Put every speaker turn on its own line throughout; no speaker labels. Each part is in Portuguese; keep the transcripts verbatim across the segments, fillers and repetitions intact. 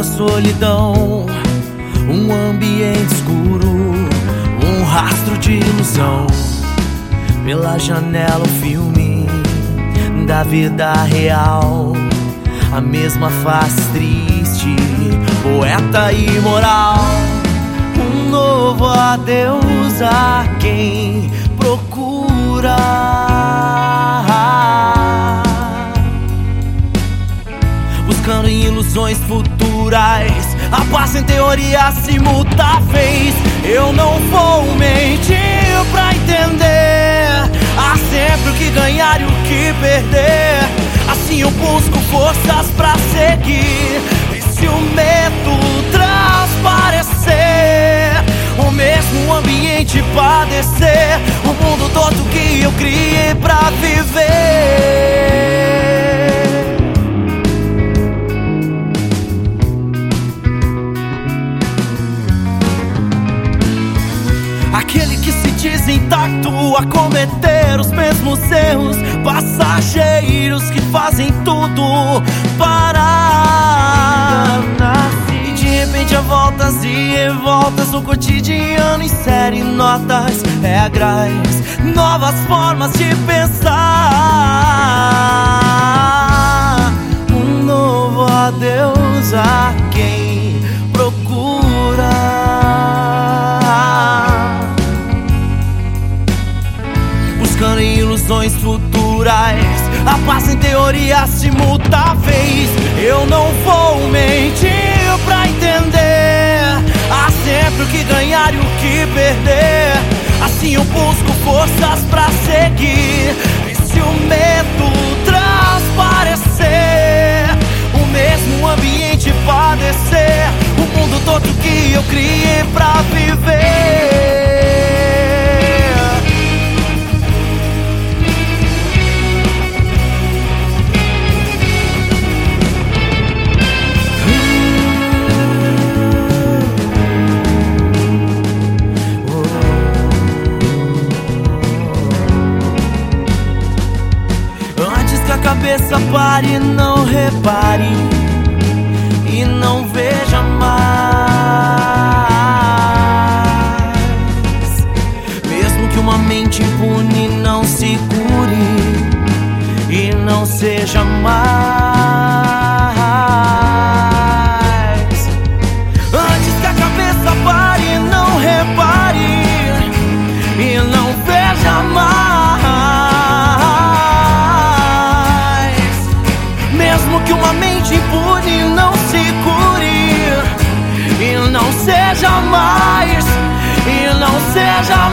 muita solidão, um ambiente escuro, um rastro de ilusão. Pela janela o filme da vida real, a mesma face triste, poeta e moral. Um novo adeus a quem procura, buscando em ilusões futuras a paz em teorias imutáveis. Eu não vou mentir pra entender, há sempre o que ganhar e o que perder. Assim eu busco forças pra seguir, e se o medo transparecer, o mesmo ambiente padecer, o mundo todo que eu criei pra viver. Aquele que se diz intacto a cometer os mesmos erros, passageiros que fazem tudo parar. E de repente há voltas e revoltas no cotidiano, insere notas, regras, novas formas de pensar. Um novo adeus a quem procura, buscando em ilusões futuras a paz em teorias imutáveis. Eu não vou mentir pra entender, há sempre o que ganhar e o que perder. Assim eu busco forças pra seguir, e se o medo transparecer, o mesmo ambiente padecer, o mundo todo que eu criei pra viver. Cabeça pare, não repare e não veja mais. Mesmo que uma mente impune não se cure e não seja mais. Antes que a cabeça pare, não repare e não veja mais. Mesmo que uma mente impune não se cure e não seja mais, e não seja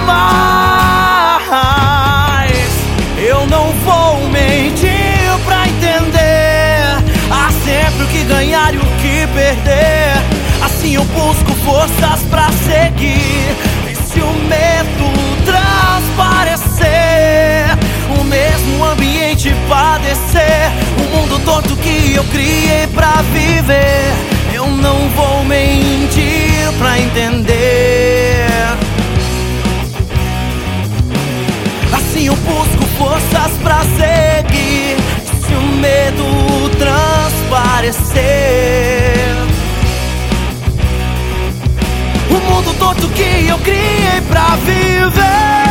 mais. Eu não vou mentir pra entender, há sempre o que ganhar e o que perder. Assim eu busco forças pra seguir, e se o medo transparecer, o mesmo ambiente padecer, o mundo todo que eu criei pra viver. Eu não vou mentir pra entender, assim eu busco forças pra seguir, se o medo transparecer, o mundo todo que eu criei pra viver.